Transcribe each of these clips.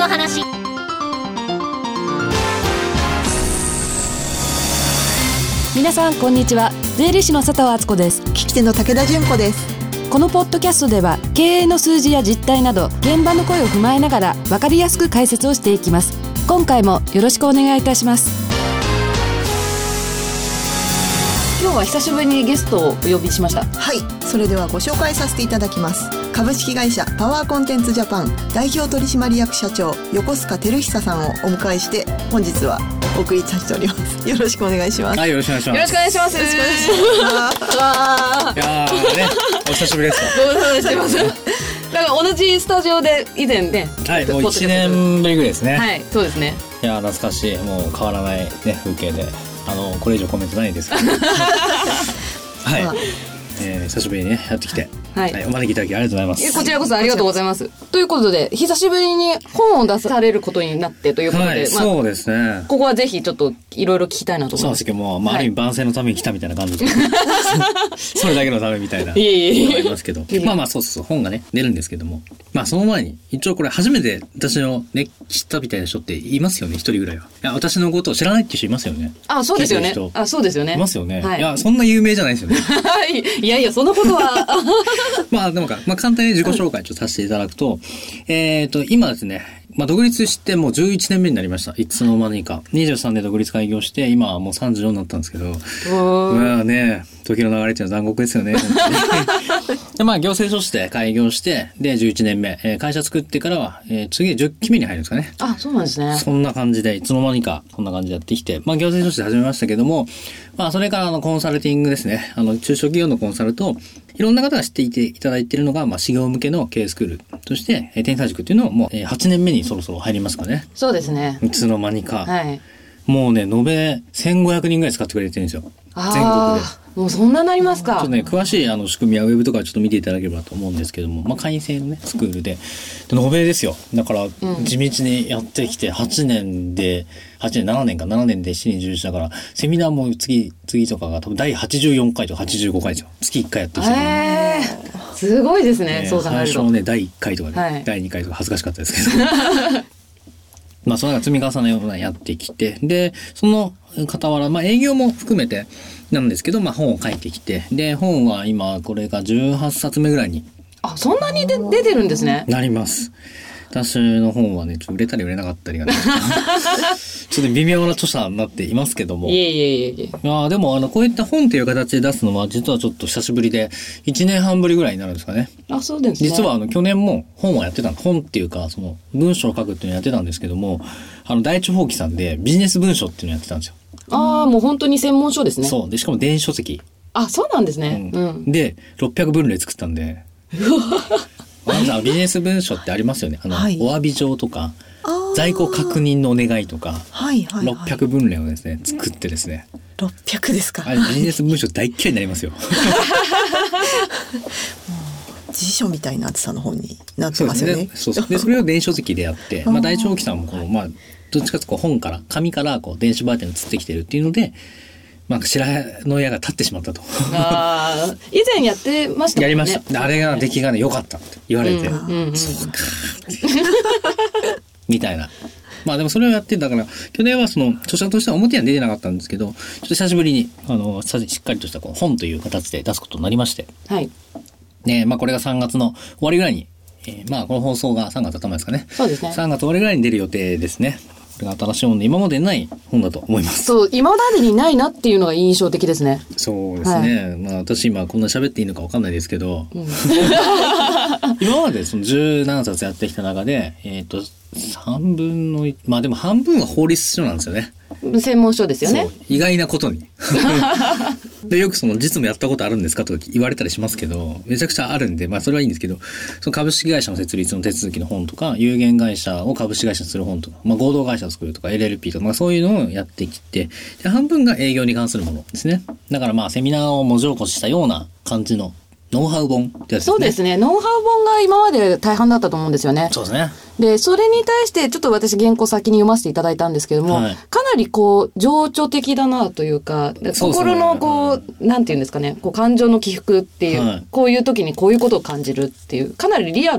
の話。 皆さんこんにちは。税理士の佐藤敦子です。 聞き手の武田純子です。 このポッドキャストでは経営の数字や実態など現場の声を踏まえながら分かりやすく解説をしていきます。今回もよろしくお願いいたします。今日は久しぶりにゲストをお呼びしました。 はい、それではご紹介させていただきます。株式会社パワーコンテンツジャパン代表取締役社長横須賀照久さんをお迎えして本日はお送りさせております。よろしくお願いします。 はい、よろしくお願いします。 よろしくお願いします。 よろしくお願いします。 いやーね、お久しぶりですか。 ご無沙汰してます。なんか同じスタジオで以前ね、 はい、もう1年ぶりぐらいですね。 はい、そうですね。 いやー懐かしい、もう変わらないね風景で、これ以上コメントないですけどはい、久しぶりにねやってきて、はい、お招きいただきありがとうございます。 こちらこそありがとうございます。ということで久しぶりに本を出されることになってということで、 はい、そうですね。 ここはぜひちょっといろいろ聞きたいなと思います。 そうですけども、ある意味番宣のために来たみたいな感じで、それだけのためみたいなありますけど、そう本がね出るんですけども、その前に一応これ初めて私のね知ったみたいな人っていますよね、一人ぐらいは。いや、私のことを知らないっていう人いますよね。 あ、そうですよね。あ、そうですよね。 いますよね。 はい、 いや、そんな有名じゃないですよね。 いやいや、そのことはでも簡単に自己紹介ちょっとさせていただくと、今ですね、独立してもう11年目になりました。いつの間にか。23で独立開業して、今はもう34になったんですけど。時の流れっていうのは残酷ですよね。で、行政書士で開業して、で、11年目。会社作ってからは、次10期目に入るんですかね。 あ、そうなんですね。 そんな感じで、いつの間にか、こんな感じでやってきて、行政書士で始めましたけども、それからコンサルティングですね。中小企業のコンサルと、いろんな方が知っていていただいているのが、事業向けの経営スクールとして、天才塾っていうのをもう、8年目にそろそろ入りますかね。 そうですね。 いつの間にか。 はい。 もうね、延べ1500人ぐらい使ってくれてるんですよ。全国で。 もうそんなになりますか。 ちょっとね、詳しい仕組みはウェブとかちょっと見ていただければと思うんですけども、会員制のね、スクールで。延べですよ。だから、地道にやってきて、7年で7年で7人重視だから、セミナーも次とかが多分第84回とか85回ですよ。月1回やってきて。 すごいですね。そう考えると。 最初ね、第1回とかで、第2回とか恥ずかしかったですけど。その積み重ねをやってきて、で、その傍ら、営業も含めてなんですけど、本を書いてきて、で、本は今、これが18冊目ぐらいに。 あ、そんなに出てるんですね。 なります。私の本はね、売れたり売れなかったりがね、ちょっと微妙な著者になっていますけども。 いえ。 でも、こういった本っていう形で出すのは、実はちょっと久しぶりで、1年半ぶりぐらいになるんですかね。 あ、そうですね。 実は去年も本はやってたの。本っていうか、文章を書くっていうのをやってたんですけども、第一放棄さんでビジネス文書っていうのをやってたんですよ。 もう本当に専門書ですね。 そう。で、しかも電子書籍。 あ、そうなんですね。 で、600分類作ったんで。ビジネス文書ってありますよね。お詫び状とか、在庫確認のお願いとか、600分類をですね、作ってですね。 600ですか。 ビジネス文書大嫌いになりますよ。 辞書みたいな厚さの本になってますよね。 そうですね。で、それを電子書籍でやって、第一放棄さんもどっちかというと本から、紙から電子媒体に移ってきてるっていうので、白の矢が立ってしまったと。 以前やってましたもんね。 やりました。あれが出来がね良かったって言われて、そうかみたいな。でもそれをやってだから、去年は著者としては表には出てなかったんですけど、ちょっと久しぶりにしっかりとした本という形で出すことになりまして、 はい。 ね、これが3月の終わりぐらいに、この放送が3月頭ですかね。 そうですね。 3月終わりぐらいに出る予定ですね。これが新しい本で今までない本だと思います。 そう、今までにないなっていうのが印象的ですね。 そうですね。私今こんな喋っていいのか分かんないですけど、今まで十何冊やってきた中で、3分の1、でも半分は法律書なんですよね。 専門書ですよね。 意外なことに。で、よく実務やったことあるんですかとか言われたりしますけど、めちゃくちゃあるんで、それはいいんですけど、株式会社の設立の手続きの本とか、有限会社を株式会社にする本とか、合同会社を作るとか、LLP とか、そういうのをやってきて、で、半分が営業に関するものですね。だからセミナーを文字起こししたような感じのノウハウ本ってやつですね。 そうですね。ノウハウ本が今まで大半だったと思うんですよね。 そうですね。 で、それに対してちょっと私原稿先に読ませていただいたんですけども、かなり情緒的だなというか、心のなんていうんですかね、感情の起伏っていう、こういう時にこういうことを感じるっていう、かなりリアルな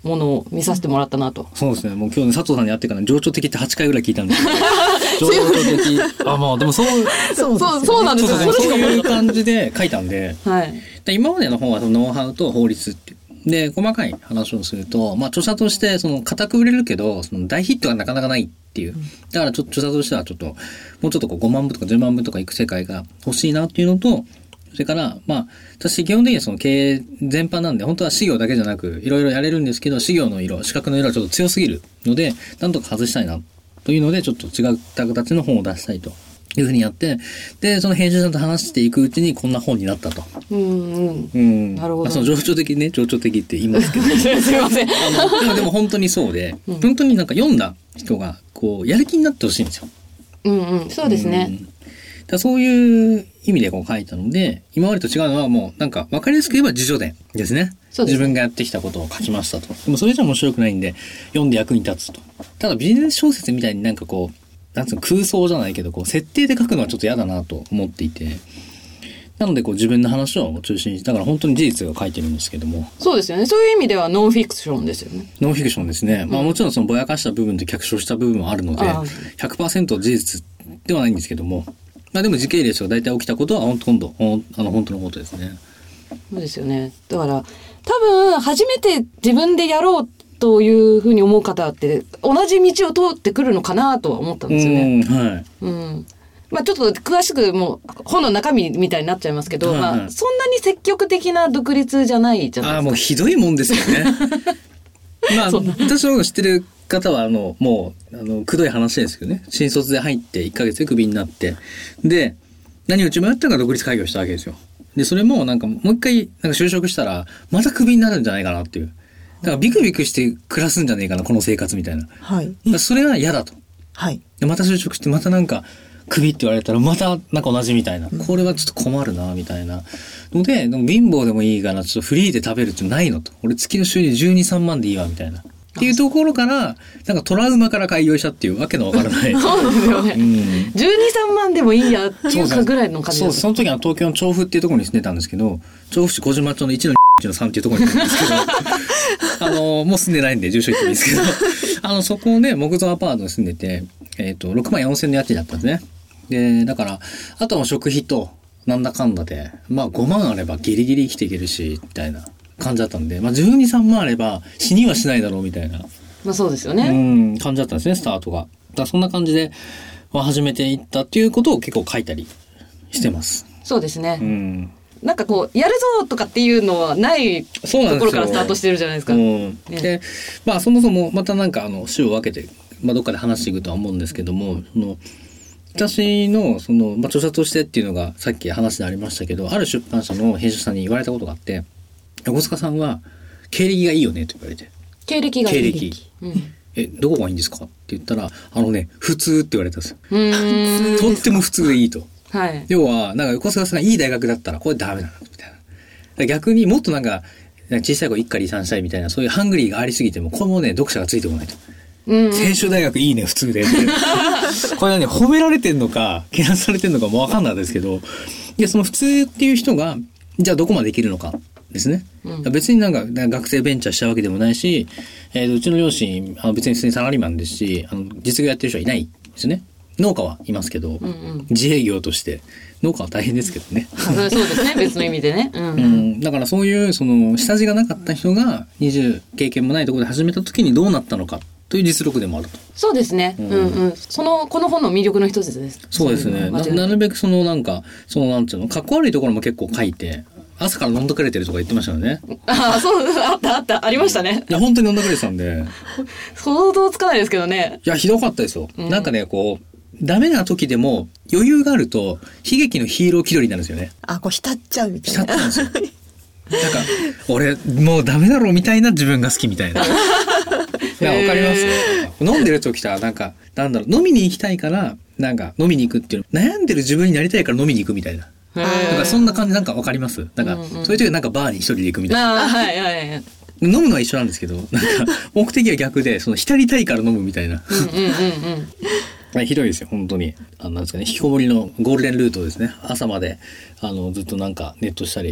ものを見させてもらったなと。 そうですね。もう今日ね、佐藤さんに会ってから情緒的って8回ぐらい聞いたんですけど情緒的まあでもそうなんですよ。 そういう感じで書いたんで、 はい、 で今までの本はそのノウハウと法律ってで細かい話をすると、まあ、著者としてその固く売れるけどその大ヒットがなかなかないっていう、だから著者としてはちょっともうちょっと5万部とか10万部とかいく世界が欲しいなっていうのと、それからまあ私基本的にはその経営全般なんで本当は私業だけじゃなくいろいろやれるんですけど、私業の色資格の色はちょっと強すぎるのでなんとか外したいなというのでちょっと違った形の本を出したいというふうにやって、でその編集者と話していくうちにこんな本になったと。 なるほど。 まあ、その情緒的ね、情緒的って言いますけどすいませんでも本当にそうで、本当になんか読んだ人がこうやる気になってほしいんですよ。 そうですね。 だそういう意味でこう書いたので、今までと違うのはもうなんか分かりやすく言えば自叙伝ですね。自分がやってきたことを書きましたと。でもそれじゃ面白くないんで読んで役に立つと。ただビジネス小説みたいになんかこうなんつうの空想じゃないけどこう設定で書くのはちょっと嫌だなと思っていて、なのでこう自分の話を中心にだから本当に事実を書いてるんですけども。 そうですよね。そういう意味ではノンフィクションですよね。 ノンフィクションですね。まあもちろんそのぼやかした部分と脚色した部分もあるので 100% 事実ではないんですけども、まあでも時系列が大体起きたことは本当のことですね。 そうですよね。だから多分初めて自分でやろうというふうに思う方って同じ道を通ってくるのかなとは思ったんですよね。まあちょっと詳しくもう本の中身みたいになっちゃいますけど、まあそんなに積極的な独立じゃないじゃないですか。 もうひどいもんですよね。まあ私の知ってる方はもうくどい話ですけどね、新卒で入って1ヶ月でクビになってで何を一番やったか独立開業したわけですよ。でそれもなんかもう一回なんか就職したらまたクビになるんじゃないかなっていう、だからビクビクして暮らすんじゃねえかなこの生活みたいな、それが嫌だと、でまた就職してまたなんかクビって言われたらまたなんか同じみたいな、これはちょっと困るなみたいなので、貧乏でもいいからちょっとフリーで食べるってないのと、俺月の収入12、3万でいいわみたいなっていうところからなんかトラウマから開業したっていうわけのわからないそうですよね、12、3万でもいいやっていうかぐらいの感じです。 その時は東京の調布っていうところに住んでたんですけど、調布市小島町の1の1の3っていうところに住んでたんですけどもう住んでないんで住所言ってもいいですけどそこをね木造アパートに住んでて、6万4千の家賃だったんですね。でだからあとは食費となんだかんだでまあ5万あればギリギリ生きていけるしみたいな感じだったんで、まあ、12、3万あれば死にはしないだろうみたいな、 まあそうですよね、 感じだったんですねスタートが。だからそんな感じで始めていったっていうことを結構書いたりしてます。 そうですね、なんかこうやるぞとかっていうのはないところからスタートしてるじゃないですか。 でまあそもそもまたなんか種を分けて、まあ、どっかで話していくとは思うんですけども、私の著者としてっていうのがさっき話でありましたけど、ある出版社の編集さんに言われたことがあって、横須賀さんは経歴がいいよねと言われて。 経歴がいい。経歴、 どこがいいんですかって言ったら普通って言われたんですよ。とっても普通でいいと。要はなんか横須賀さんがいい大学だったらこれダメだなみたいな。逆にもっとなんか小さい子一家離散したいみたいなそういうハングリーがありすぎてもこれもね読者がついてこないと。専修大学いいね普通でってこれはね褒められてんのかけなされてんのかも分かんないですけど、いやその普通っていう人がじゃあどこまでできるのかですね、別になんか学生ベンチャーしたわけでもないし、うちの両親別に普通にサラリーマンですし実業やってる人はいないですね。農家はいますけど、自営業として農家は大変ですけどねそうですね別の意味でね、 だからそういう下地がなかった人が20経験もないところで始めた時にどうなったのかという実力でもあると。 そうですね、この本の魅力の一つです。 そうですね。なるべくなんかなんていうのかっこ悪いところも結構書いて、朝から飲んどくれてるとか言ってましたよね。 そうあったありましたね。 いや本当に飲んどくれてたんで想像つかないですけどね。 いやひどかったですよ、なんかねダメな時でも余裕があると悲劇のヒーロー気取りになるんですよね。 浸っちゃうみたいな。 浸っちゃうんですよなんか俺もうダメだろうみたいな自分が好きみたいな。いやわかりますね。飲んでる時となんかなんだろう飲みに行きたいからなんか飲みに行くっていう悩んでる自分になりたいから飲みに行くみたいな。なんかそんな感じなんかわかります。なんかそういう時はなんかバーに一人で行くみたいな。飲むのは一緒なんですけどなんか目的は逆で浸りたいから飲むみたいな。ひどいですよ本当に。なんですかね引きこもりのゴールデンルートですね。朝までずっとなんかネットしたり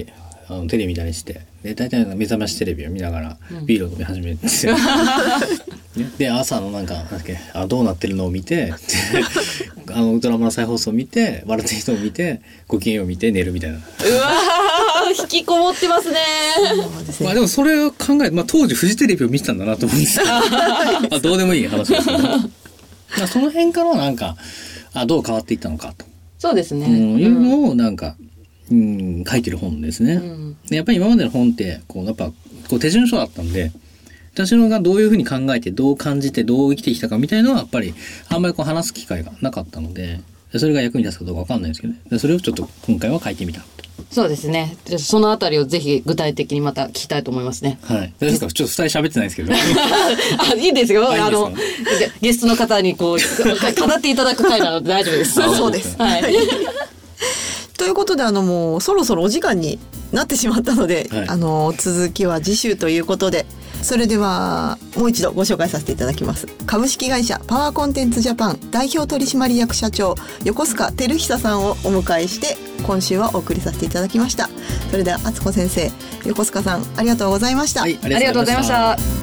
テレビ見たりしてで大体目覚ましテレビを見ながらビールを飲み始めて、で朝のなんだっけどうなってるのを見てドラマの再放送を見て笑ってる人を見てご機嫌を見て寝るみたいな。 うわ引きこもってますね。 まあでもそれを考えて、当時フジテレビを見てたんだなと思うんですけどどうでもいい話ですけど、その辺からどう変わっていったのかとそうですね、 いうのを書いてる本ですね。でやっぱり今までの本ってやっぱ手順書だったんで、私のがどういうふうに考えてどう感じてどう生きてきたかみたいなのはやっぱりあんまり話す機会がなかったので、それが役に立つかどうか分かんないですけどね。それをちょっと今回は書いてみた。 そうですね。そのあたりをぜひ具体的にまた聞きたいと思いますね。 はい。大丈夫ですか？ちょっと2人喋ってないですけど。 いいですよ。ゲストの方に語っていただく回なので大丈夫です。 そうです。はい。ということでもうそろそろお時間になってしまったので、はい、続きは次週ということで、それではもう一度ご紹介させていただきます。株式会社パワーコンテンツジャパン代表取締役社長横須賀照久さんをお迎えして今週はお送りさせていただきました。それでは敦子先生、横須賀さんありがとうございました。 はい、 ありがとうございました。